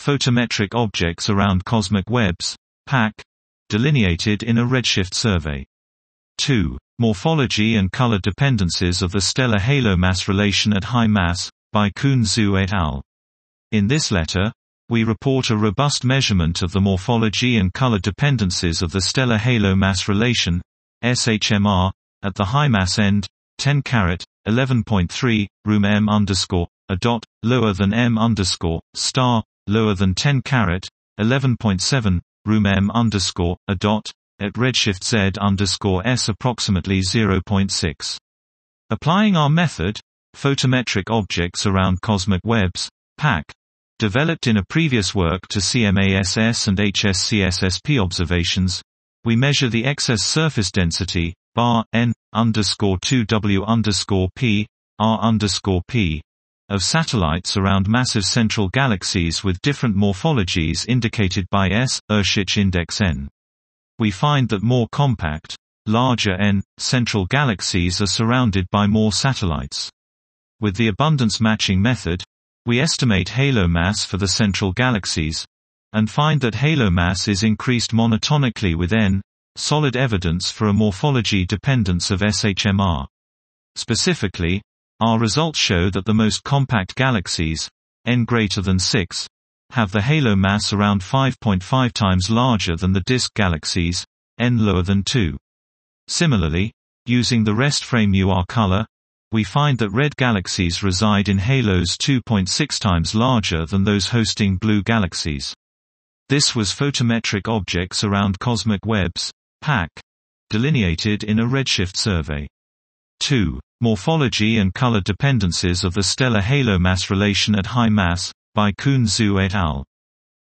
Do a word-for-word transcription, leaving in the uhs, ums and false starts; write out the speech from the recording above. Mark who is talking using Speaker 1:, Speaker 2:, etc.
Speaker 1: Photometric Objects Around Cosmic Webs, P A C, delineated in a redshift survey. two. Morphology and color dependencies of the stellar halo mass relation at high mass, by Kun Zhu et al. In this letter, we report a robust measurement of the morphology and color dependencies of the stellar halo mass relation, S H M R, at the high mass end, ten carat, eleven point three, room M underscore, a dot, lower than M underscore, star, lower than ten carat, eleven point seven, room M underscore, a dot, at redshift Z underscore S approximately zero point six. Applying our method, Photometric Objects Around Cosmic Webs, P A C, developed in a previous work to C M A S S and H S C S S P observations, we measure the excess surface density, bar, N, underscore two W underscore P, R underscore P, of satellites around massive central galaxies with different morphologies indicated by S, Urshich index N. We find that more compact, larger N, central galaxies are surrounded by more satellites. With the abundance matching method, we estimate halo mass for the central galaxies, and find that halo mass is increased monotonically with N, solid evidence for a morphology dependence of S H M R. Specifically, our results show that the most compact galaxies, N greater than six, have the halo mass around five point five times larger than the disk galaxies, N lower than two. Similarly, using the rest frame U R color, we find that red galaxies reside in halos two point six times larger than those hosting blue galaxies. This was Photometric Objects Around Cosmic Webs, P A C, delineated in a redshift survey. two. Morphology and color dependencies of the stellar halo mass relation at high mass, by Kun Zhu et al.